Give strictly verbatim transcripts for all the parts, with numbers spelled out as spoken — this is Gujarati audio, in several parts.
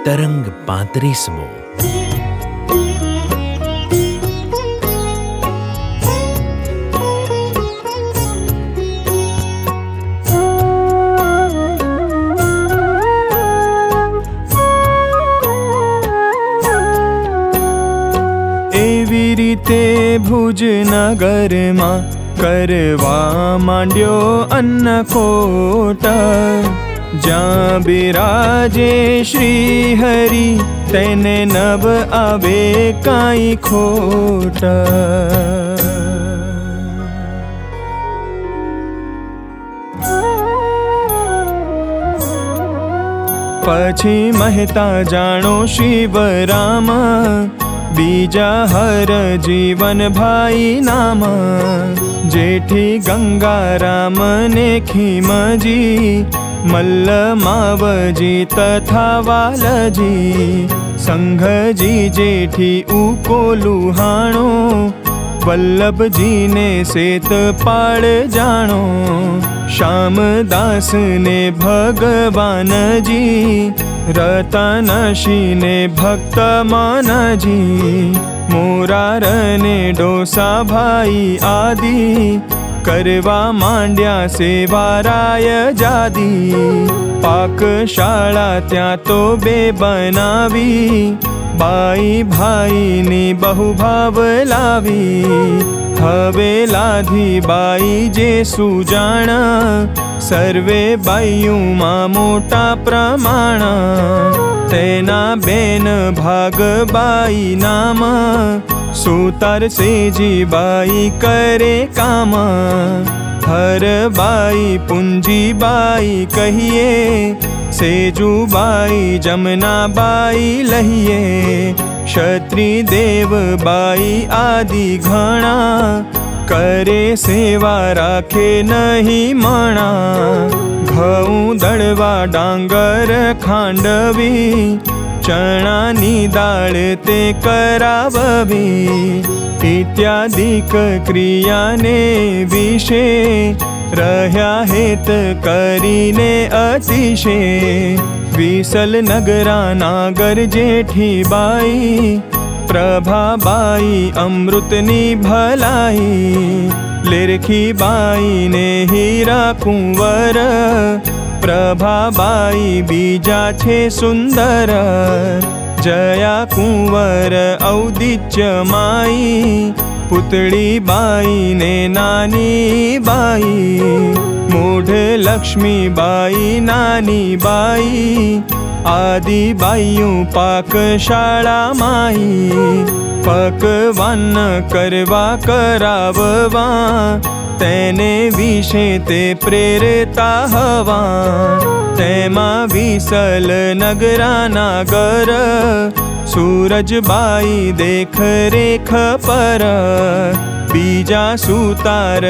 તરંગ પાંત્રીસમો. એવી રીતે ભુજનગરમાં કરવા માંડ્યો અન્નકોટ, જ્યાં બિરાજે શ્રી હરિ તેને નવ આવે કાંઈ ખોટ. પછી મહેતા જાણો શિવરામ, બીજા હર જીવન ભાઈ નામ. જેઠી ગંગારામ ને ખીમજી, મલ્લ માવજી તથા વાલજી. સંઘજી જેઠી ઉકોલુહાણો, વલ્લભજીને સેત પાળ જાણો. શ્યામદાસ ને ભગવાનજી, રતનશીને ભક્ત માનજી. મોરારને ડોસા ભાઈ આદિ, કરવા માંડ્યા સેવારાય જાદી. પાકશાળા ત્યાં તો બે બનાવી, બાઈ ભાઈની બહુભાવ લાવી. હવે લાધી બાઈ જે સુજાણ, સર્વે બાઈઓમાં મોટા પ્રમાણ. તેના બેન ભાગબાઈ નામ, સુતાર સેજી બાઈ કરે કામ. હરબાઈ પુંજીબાઈ કહીએ, સેજુબાઈ જમનાબાઈ લહીએ. ક્ષત્રિય દેવબાઈ આદિ ઘણા, કરે સેવા રાખે નહીં મણા. ઘઉં દળવા ડાંગર ખાંડવી, ચણાની દાળ તે કરાવવી. ઇત્યાદિક ક્રિયાને વિશે, રહ્યા હેત કરીને અતિશે. વિસલ નગરા નાગર જેઠી બાઈ, પ્રભાબાઈ અમૃતની ભલાઈ. લેરખી બાઈ ને હીરા કુંવર, પ્રભાબાઈ બીજા છે સુંદર. જયા કુંવર ઔદિત્ય માઈ, પુતળી બાઈ ને નાની બાઈ. મૂઢ લક્ષ્મી બાઈ નાની બાઈ, આદિ બાઈયું પાકશાળા માઈ. પકવાન કરવા કરાવવા, તેને વિશે તે પ્રેરતા હવા. તેમાં વિસલ નગરા નાગર, સૂરજબાઈ દેખ રેખ પર. બીજા સુતાર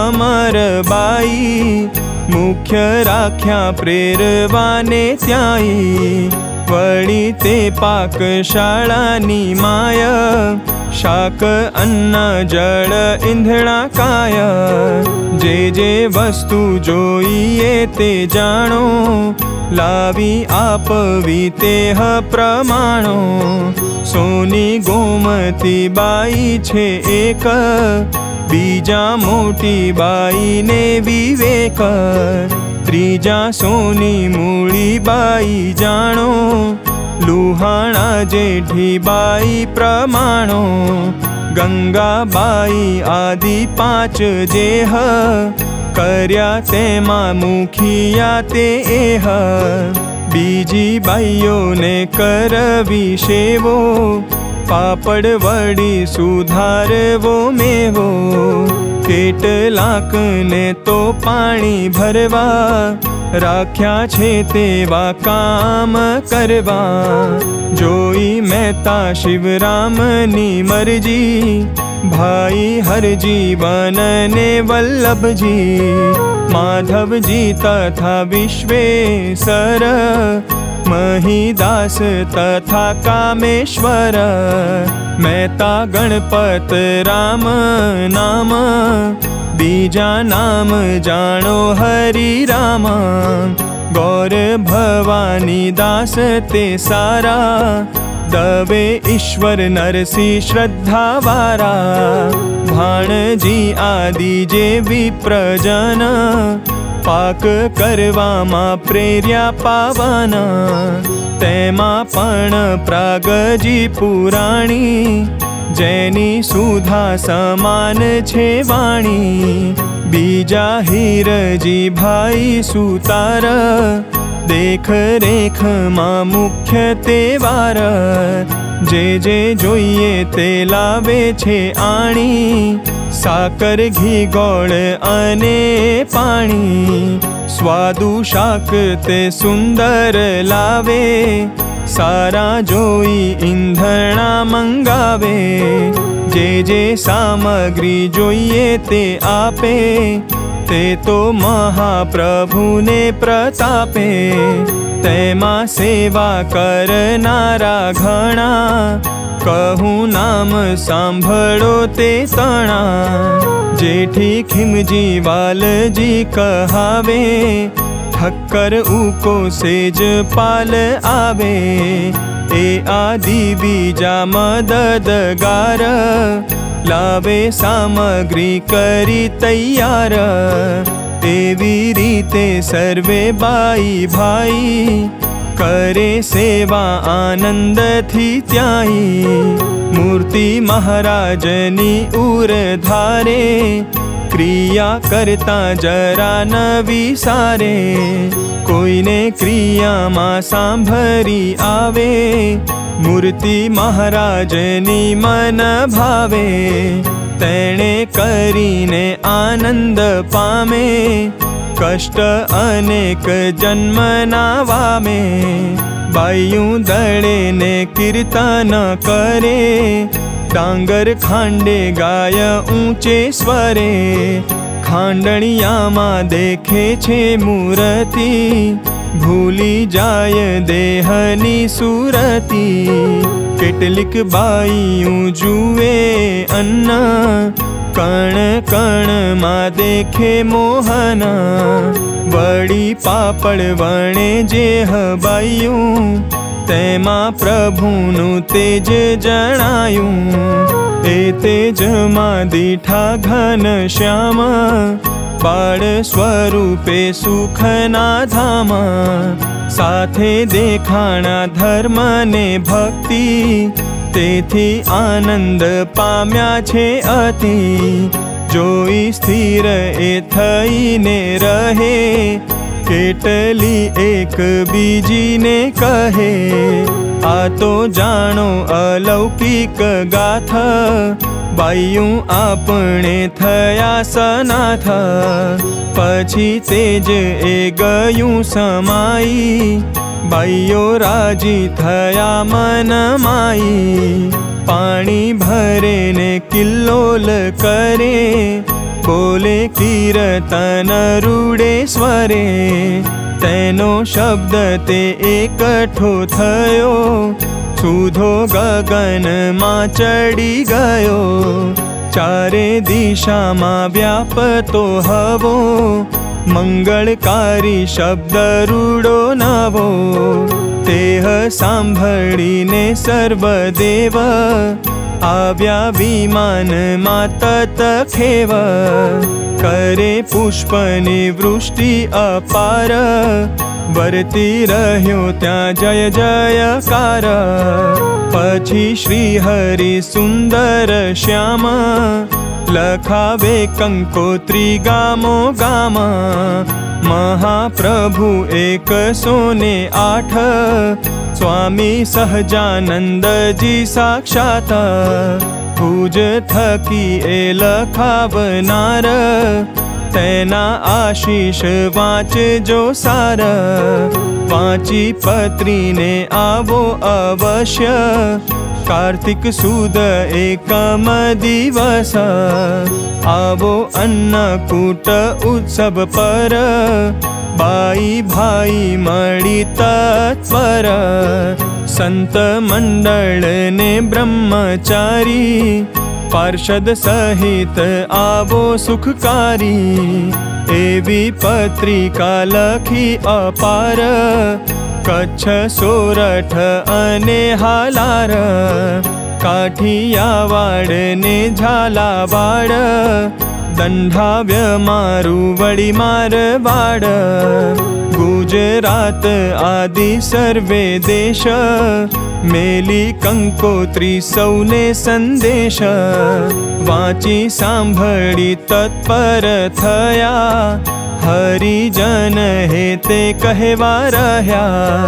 અમરબાઈ, મુખ્ય રાખ્યા પ્રેરવાને ત્યાંય. વળી તે પાકશાળાની માય, શાક અન્ન જળ ઈંધણા કાય. જે જે વસ્તુ જોઈએ તે જાણો, લાવી આપવી તે પ્રમાણો. સોની ગોમતી બાઈ છે એક, બીજા મોટી બાઈને વિવેક. ત્રીજા સોની મૂળી બાઈ જાણો, લુહાણા જેઠી બાઈ પ્રમાણો. ગંગાબાઈ આદિ પાંચ જેહ, કર્યા તેમાં મુખિયા તે એહ. બીજી બાઈઓને કરવી સેવો, પાપડ વળી સુધારવો મેવો. કેટલાકને તો પાણી ભરવા, રાખ્યા છે તેવા કામ કરવા. જોઈ મહેતા શિવરામની મરજી, ભાઈ હરજીવન ને વલ્લભજી. માધવજી તથા વિશ્વેશ્વર, મહીદાસ તથા કામેશ્વર. મહેતા ગણપત રામ નામ, બીજા નામ જાણો હરિ રામ. गौर भवानी दास ते सारा, दवे ईश्वर नरसिंह श्रद्धा वारा। भाणजी आदि जे विप्रजन, पाक करवामा प्रेर्या पावन। तेमा पण प्रागजी पुराणी, जेनी सुधा समान छे वाणी। बीजा हीरजी भाई सुतार, देख रेख मां मुख्य तेवार। जे जे जोईए ते लावे छे आणी, साकर घी गोळ अने पाणी। स्वादु शाक ते सुंदर लावे, सारा जोई ईंधणा मंगावे। जे जे सामग्री जोईए ते आपे, ते तो महाप्रभु ने प्रतापे। तेमा सेवा करनारा घणा, कहूँ नाम सांभळो ते तणा। जेठी खिमजी वालजी कहावे, ठक्कर उको सेज पाल आवे। ए आदि बीजा मददगार, लावे सामग्री करी तैयार। एवी रीते सर्वे बाई भाई, करे सेवा आनंद थी त्याई। मूर्ति महाराजनी उर धारे, क्रिया करता जरा न विसारे। कोईने क्रिया मा सांभरी आवे, मूर्ति महाराजनी मन भावे। तेणे करीने आनंद पामे, कष्ट अनेक जन्म नावामे। बायूं दळे ने कीर्तन करे, डांगर खांडे गाय ऊंचे स्वरे। खांडणिया मा देखे छे मूर्ति, भूली जाय देहनी सुरती। केटलिक बाईयूं जुए अन्न, कण कण मा देखे मोहन। वड़ी पापड़ वणे जेह बाईयूं, तेमा प्रभुनु तेज जणायूं। ए तेज मा दीठा घन श्याम, बाळ स्वरूपे सुखना धाम। साथे देखाणा धर्म ने भक्ति, तेथी आनंद पाम्या छे अति। जोई स्थिर ए थईने रहे, केटली एक बीजी ने कहे। आ तो जाणो अलौकिक गाथा, बायूं आपणे थया सनाथ। पछी तेज ए गयूं समाई, बाईओ राजी थया मन माई। पाणी भरे ने किल्लोल करे, बोले कीर्तन रूडे स्वरे। तेनो शब्द ते एकठो थयो, सुधो गगन मां चढ़ी गयो। चारे दिशा मां व्यापतो हवो, मंगलकारी शब्द रूडो नवो। तेह सांभळीने सर्वदेव, आव्या विमान मा तत खेव। करे पुष्पनी वृष्टि अपार, वर्ती रह्यो त्या जय जयकार। पछी श्री हरि सुंदर श्याम, लखावे कंकोत्री गामो गाम। महाप्रभु एक सोने आठ, स्वामी सहजानंद जी साक्षात। पूज थकी ए लखावनार, तेना आशीष वाच जो सार। वाची पत्री ने आवो अवश्य, कार्तिक सुद एकम दिवस। आवो अन्नकूट उत्सव पर, बाई भाई मळी तत्पर। संत मंडल ने ब्रह्मचारी, पार्षद सहित आवो सुखकारी। एवी पत्रिका लखी अपार, कच्छ सोरठ अने हालार। काठियावाड़ ने झालावाड़, दंडाव्य मारू वड़ी मारवाड़। गुजरात आदि सर्वे देश, मेली कंकोत्री सौने संदेश। वाची सांभળી तत्पर थया, हरिजन हेते कहेवा रह्या।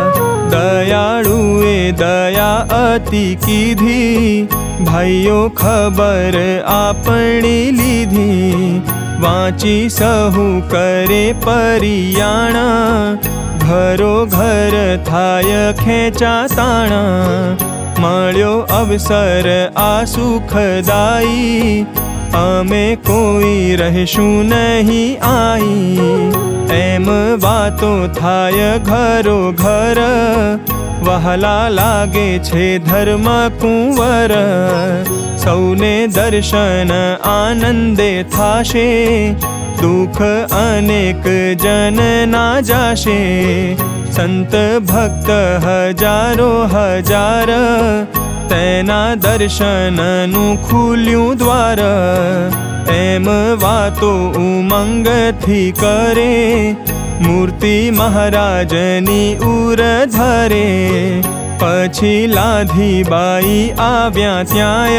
दयाळुए दया अति कीधी, भाईओ खबर आपणी लीधी। वाची सहु करे परियाण, घरो घर थाय खेचा ताण। मळ्यो अवसर आ सुखदायी, अमे कोई रहेशुं नहीं आई। एम वातो थाय घरो घर, वहला लागे छे धर्म कुंवर। सौने दर्शन आनंदे थाशे, दुख अनेक जन ना जाशे। संत भक्त हजारो हजार, तेना दर्शननु खुल्યું द्वार। एम वातो उमंग थी करे, मूर्ति महाराजनी उर धरे। पछी लाधी बाई आव्या त्याय,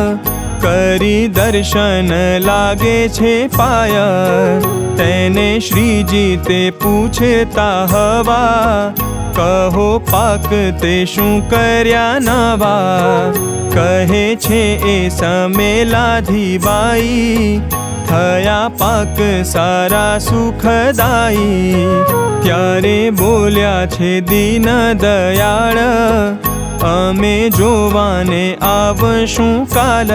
करी दर्शन लागे छे पाय। तेने श्रीजी ते पूछता हवा, कहो पाक ते शुं कर्या नवा। कहे छे ए समे लाधी बाई, थया पाक सारा सुखदायी। त्यारे बोल्या छे दीन दयाळ, अमे जोवाने आवशुं काल।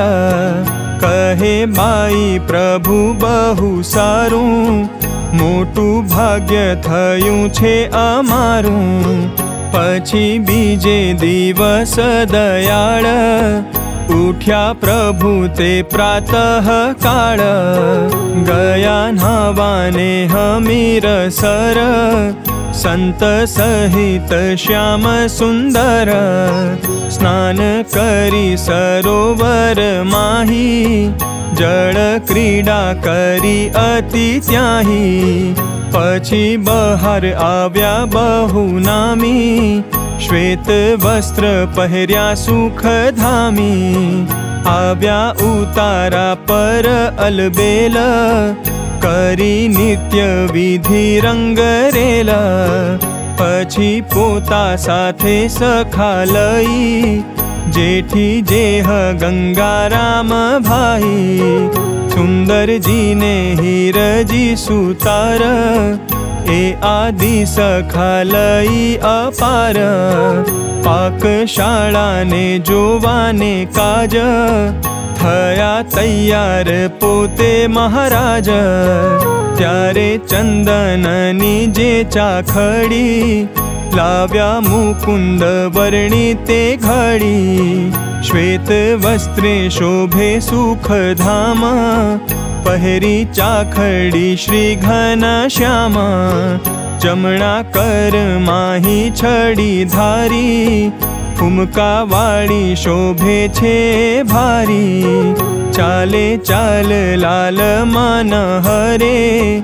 कहे बाई प्रभु बहु सारूं, मोटुं भाग्य थयुं छे अमारुं। पछी बीजे दिवस दयाळ, उठ्या प्रभु ते प्रातः काळ। गया न्हावाने हमीर सर, संत सहित श्याम सुंदर। स्नान करी सरोवर माही, जल क्रीडा करी अति त्याही। पछी बहार आव्या बहु नामी, श्वेत वस्त्र पहर्या सुखधामी। आव्या उतारा पर अलबेल, करी नित्य विधि रंगरेल। पछी पोता साथे सखा लई, जेठी जेह गंगाराम भाई। सुंदर जी ने हीरजी सुतार, ए आदि सखा लई अपार। पाकशाळा ने जोवाने काज, थया तैयार पोते महाराज। त्यारे चंदननी जे चाखड़ी, लाव्या मुकुंद वर्णी ते घड़ी। श्वेत वस्त्रे शोभे सुखधाम, पहरी चाखड़ी श्री घनश्याम। जमणा कर माही छड़ी धारी, फुमका वाળી शोभे छे भारी। चाले चाल लाल मन हरे,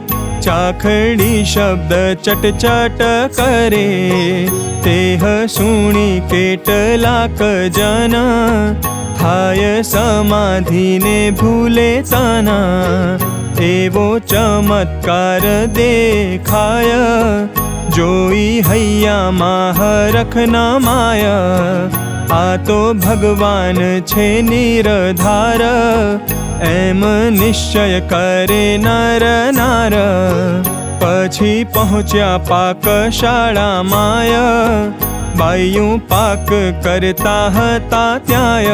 चाखड़ी शब्द चट चट करे। तेह सुणी केटलाक जन, थाय समाधि ने भूले तना। एवो चमत्कार देखाय, जोई हैया हरख न माया। आ तो भगवान छे निरधार, एम निश्चय करे नर नार। पछी पहुँच्या पाकशाळा माय, बाईयूं पाक करता हता त्याय।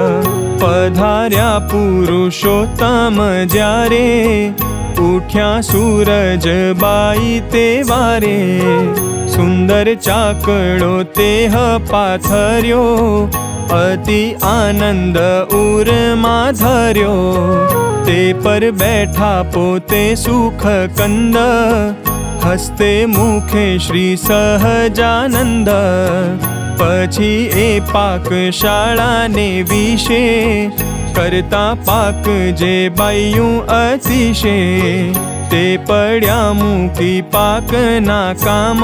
पधार्या पुरुषोत्तम ज्यारे, उठ्या सूरज बाई ते वारे। सुंदर चाकड़ो तेह पाथर्यो, અતિ આનંદ ઉરમાં ધર્યો, તે પર બેઠા પોતે સુખ કંદ, હસ્તે મુખે શ્રી સહજાનંદ. પછી એ પાકશાળાને વિશે, કરતા પાક જે બાયું અતિશે. તે પડ્યા મૂકી પાકના કામ,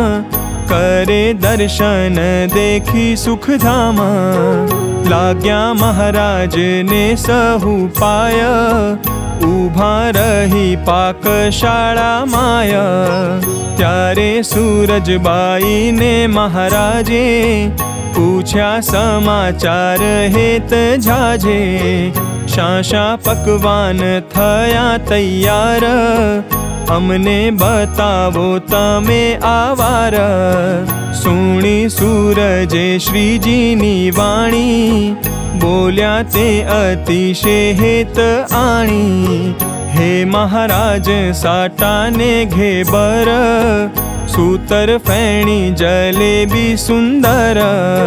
કરે દર્શન દેખી સુખધામ. લાગ્યા મહારાજને સહુ પાય, ઊભા રહી પાકશાળા માય. ત્યારે સૂરજબાઈને મહારાજે, પૂછ્યા સમાચાર હેત જાજે. શા શા પકવાન થયા તૈયાર, અમને બતાવો તમે આવાર. સુણી સૂરજે શ્રીજીની વાણી, બોલ્યા તે અતિશય હેત આણી. હે મહારાજ સાટાને ઘેબર, સૂતર ફેણી જલેબી સુંદર.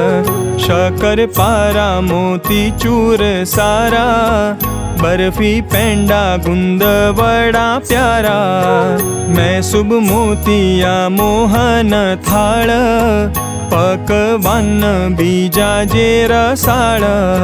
શક્કર પારા મોતી ચૂર સારા, બરફી પેંડા ગુંદ વડા પ્યારા. મેં શુભ મોતિયા મોહન થાળ, પકવાન બીજા જે રસાળ.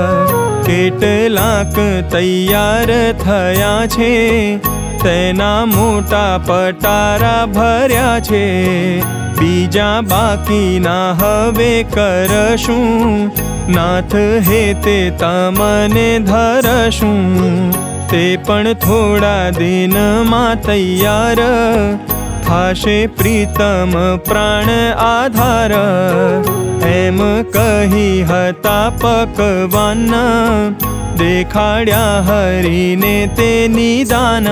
કેટલાક તૈયાર થયા છે, તેના મોટા પટારા ભર્યા છે. બીજા બાકીના હવે કરશું, નાથ હે તે તમને ધરશું. તે પણ થોડા દિનમાં તૈયાર, થાશે પ્રીતમ પ્રાણ આધાર. એમ કહી હતા પકવાન, દેખાડ્યા હરીને તે નિદાન.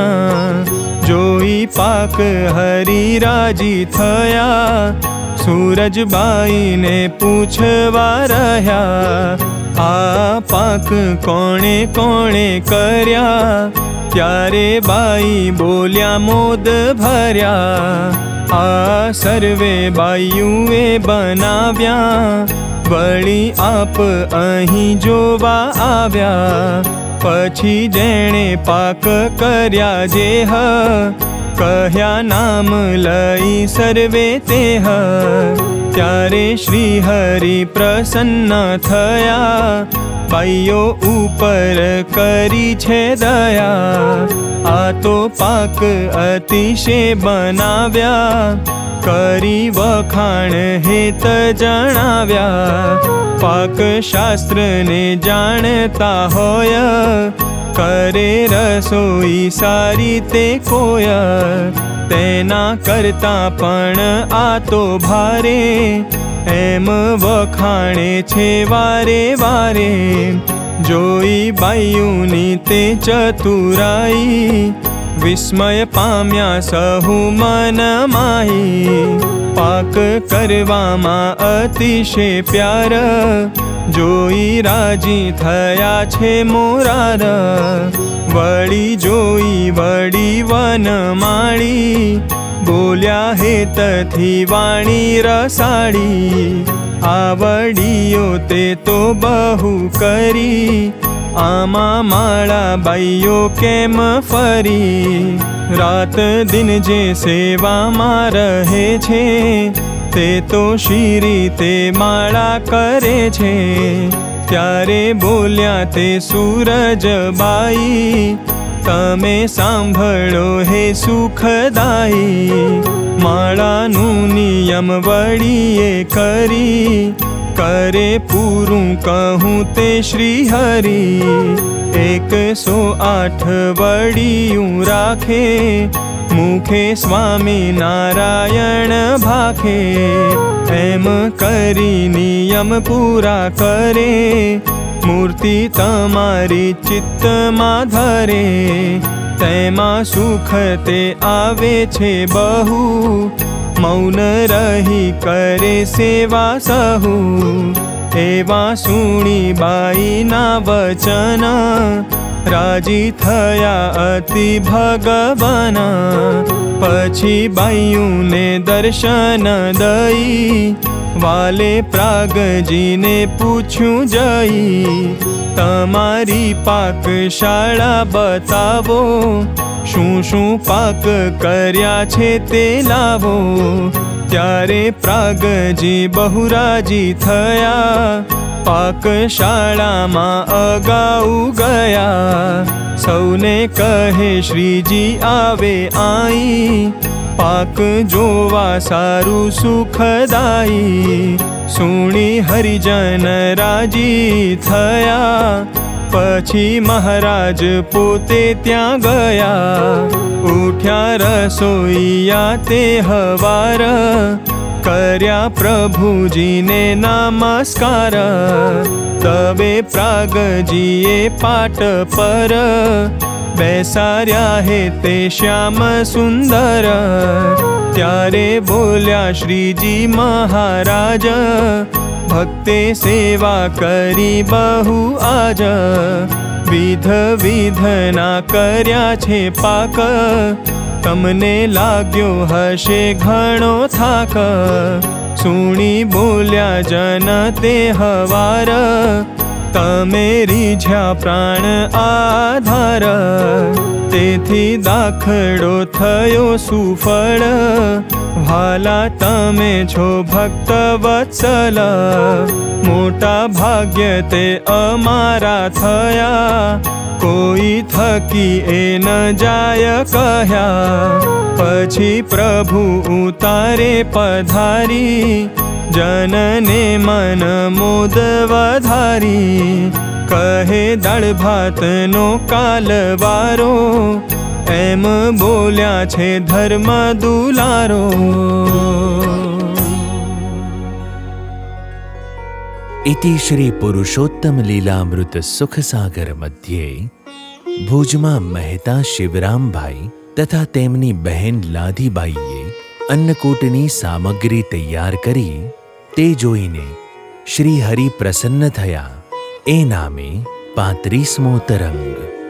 જોઈ પાક હરી રાજી થયા, સૂરજબાઈને પૂછવા રહ્યા. આ પાક કોણે કોણે કર્યા, ત્યારે બાઈ બોલ્યા મોદ ભર્યા. આ સર્વે બાયુએ બનાવ્યા, વળી આપ અહીં જોવા આવ્યા. પછી જેણે પાક કર્યા જે હ, કહ્યા નામ લઈ સર્વે તે હ. ત્યારે શ્રી હરિ પ્રસન્ન થયા, બાઈઓ ઉપર કરી છે દયા. આ તો પાક અતિશય બનાવ્યા, કરી વખાણ હેત જણાવ્યા. પાક શાસ્ત્રને જાણતા હોય, કરે રસોઈ સારી તે કોય. તેના કરતા પણ આ તો ભારે, એમ વખાણે છે વારે વારે. જોઈ બાયુની તે ચતુરાઈ, વિસ્મય પામ્યા સહુ મન માહી. પાક કરવામાં અતિશય પ્યાર, જોઈ રાજી થયા છે મોરાર. વળી જોઈ વળી વનમાળી, બોલ્યા હેતથી વાણી રસાળી. આવડીઓ તે તો બહુ કરી, આમાં માળા બાઈઓ કેમ ફરી. રાત દિન જે સેવામાં રહે છે, તે તો શી રીતે માળા કરે છે. ત્યારે બોલ્યા તે સૂરજબાઈ, તમે સાંભળો હે સુખદાઈ. માળાનું નિયમ વળીએ કરી, કરે પૂરું કહું તે શ્રી હરિ. એકસો આઠ વળિયું રાખે, મુખે સ્વામી નારાયણ ભાખે. એમ કરી નિયમ પૂરા કરે, મૂર્તિ તમારી ચિત્તમાં ધરે. તેમાં સુખ તે આવે છે બહુ, મૌન રહી કરે સેવા સહુ. એવા સુણી બાઈના વચન, રાજી થયા અતિ ભગવાન. પછી બાયુને દર્શન દઈ, વાલે પ્રાગજીને પૂછ્યું જઈ, તમારી પાકશાળા બતાવો, શું શું પાક કર્યા છે તે લાવો. ત્યારે પ્રાગજી બહુ રાજી થયા, પાકશાળામાં અગાઉ ગયા. સૌને કહે શ્રીજી આવે આઈ, પાક જોવા સારું સુખદાયી. સુણી હરિજન રાજી થયા, પછી મહારાજ પોતે ત્યાં ગયા. ઉઠ્યા રસોઈયા તે હવાર, કર્યા પ્રભુજીને નમસ્કાર. તવે પ્રાગજીએ પાટ પર, બેસાર્યા હે તે શ્યામ સુંદર. ત્યારે બોલ્યા શ્રીજી મહારાજ, ભક્તે સેવા કરી બહુ આજ. વિધ વિધના કર્યા છે પાક, તમને લાગ્યો હશે ઘણો થાક. સુણી બોલ્યા જન તે હવાર, તમે રીઝ્યા પ્રાણ આધાર. તેથી દાખલો થયો સુફળ, ભાલા તમે છો ભક્ત વત્સલ. મોટા ભાગ્ય તે અમારા થયા, કોઈ થકી એ ન જાય કહ્યા. પછી પ્રભુ ઉતારે પધારી, જનને મન મોદ વધારી. કહે દાળ ભાતનો કાલવારો, એમ બોલ્યા છે ધર્મ દુલારો. ઇતિ શ્રી પુરુષોત્તમ લીલામૃત સુખસાગર મધ્યે ભુજમાં મહેતા શિવરામભાઈ તથા તેમની બહેન લાધીબાઈએ અન્નકૂટની સામગ્રી તૈયાર કરી. તે જોઈને શ્રી હરિ પ્રસન્ન થયા. એ નામે પાંત્રીસમો તરંગ.